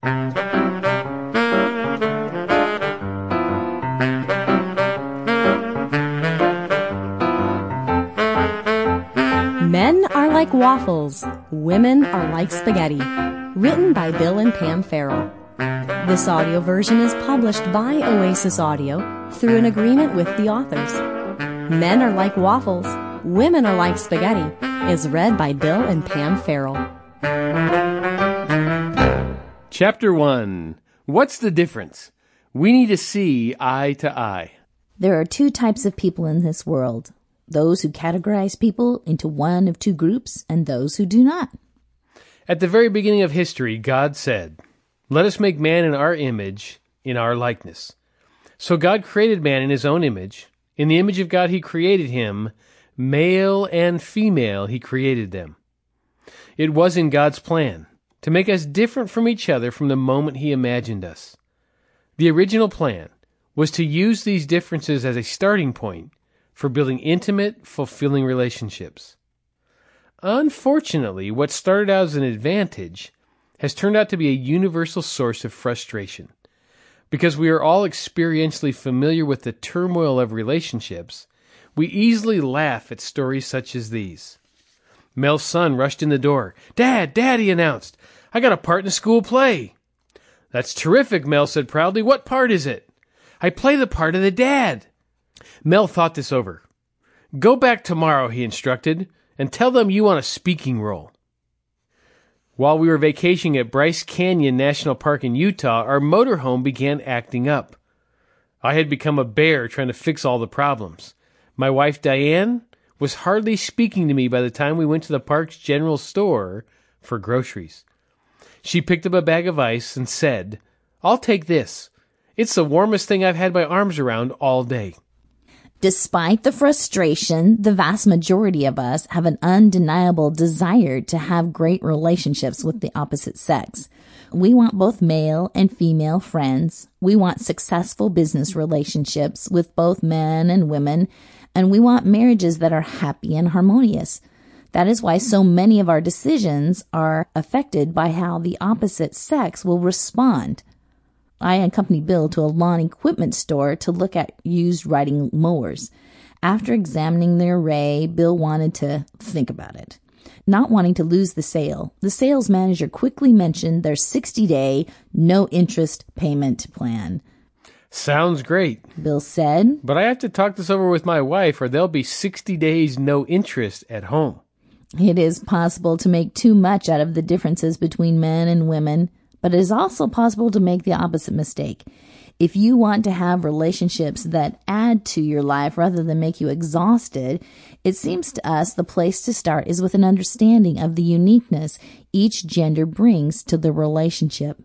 Men are like waffles, women are like spaghetti. Written by Bill and Pam Farrell. This audio version is published by Oasis Audio through an agreement with the authors. Men are like waffles, women are like spaghetti is read by Bill and Pam Farrell. Chapter 1. What's the difference? We need to see eye to eye. There are two types of people in this world. Those who categorize people into one of two groups and those who do not. At the very beginning of history, God said, "Let us make man in our image, in our likeness." So God created man in his own image. In the image of God he created him. Male and female he created them. It was in God's plan to make us different from each other from the moment he imagined us. The original plan was to use these differences as a starting point for building intimate, fulfilling relationships. Unfortunately, what started out as an advantage has turned out to be a universal source of frustration. Because we are all experientially familiar with the turmoil of relationships, we easily laugh at stories such as these. Mel's son rushed in the door. "Dad, Dad," he announced, "I got a part in a school play." "That's terrific," Mel said proudly. "What part is it?" "I play the part of the dad." Mel thought this over. "Go back tomorrow," he instructed, "and tell them you want a speaking role." While we were vacationing at Bryce Canyon National Park in Utah, our motorhome began acting up. I had become a bear trying to fix all the problems. My wife, Diane, was hardly speaking to me by the time we went to the park's general store for groceries. She picked up a bag of ice and said, "I'll take this. It's the warmest thing I've had my arms around all day." Despite the frustration, the vast majority of us have an undeniable desire to have great relationships with the opposite sex. We want both male and female friends. We want successful business relationships with both men and women, and we want marriages that are happy and harmonious. That is why so many of our decisions are affected by how the opposite sex will respond. I accompanied Bill to a lawn equipment store to look at used riding mowers. After examining the array, Bill wanted to think about it. Not wanting to lose the sale, the sales manager quickly mentioned their 60-day, no-interest payment plan. "Sounds great," Bill said, "but I have to talk this over with my wife or there'll be 60 days no interest at home." It is possible to make too much out of the differences between men and women, but it is also possible to make the opposite mistake. If you want to have relationships that add to your life rather than make you exhausted, it seems to us the place to start is with an understanding of the uniqueness each gender brings to the relationship.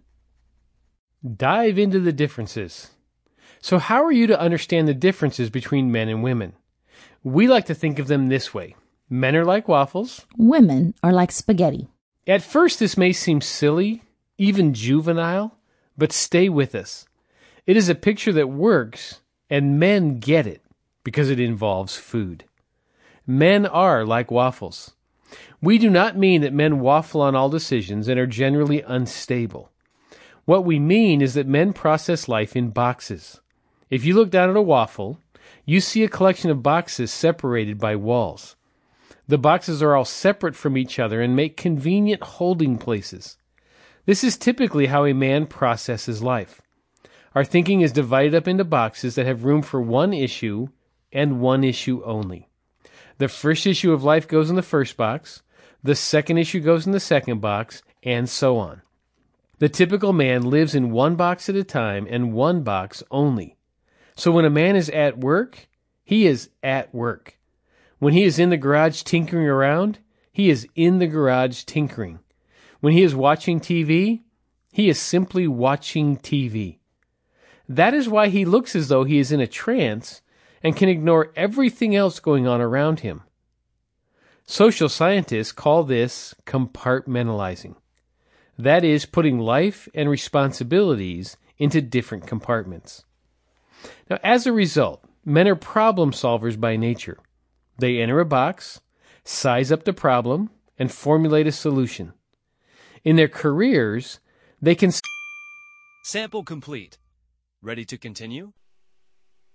Dive into the differences. So how are you to understand the differences between men and women? We like to think of them this way. Men are like waffles. Women are like spaghetti. At first, this may seem silly, even juvenile, but stay with us. It is a picture that works, and men get it because it involves food. Men are like waffles. We do not mean that men waffle on all decisions and are generally unstable. What we mean is that men process life in boxes. If you look down at a waffle, you see a collection of boxes separated by walls. The boxes are all separate from each other and make convenient holding places. This is typically how a man processes life. Our thinking is divided up into boxes that have room for one issue and one issue only. The first issue of life goes in the first box, the second issue goes in the second box, and so on. The typical man lives in one box at a time and one box only. So when a man is at work, he is at work. When he is in the garage tinkering around, he is in the garage tinkering. When he is watching TV, he is simply watching TV. That is why he looks as though he is in a trance and can ignore everything else going on around him. Social scientists call this compartmentalizing. That is, putting life and responsibilities into different compartments. Now, as a result, men are problem solvers by nature. They enter a box, size up the problem, and formulate a solution. In their careers, they can Sample complete. Ready to continue?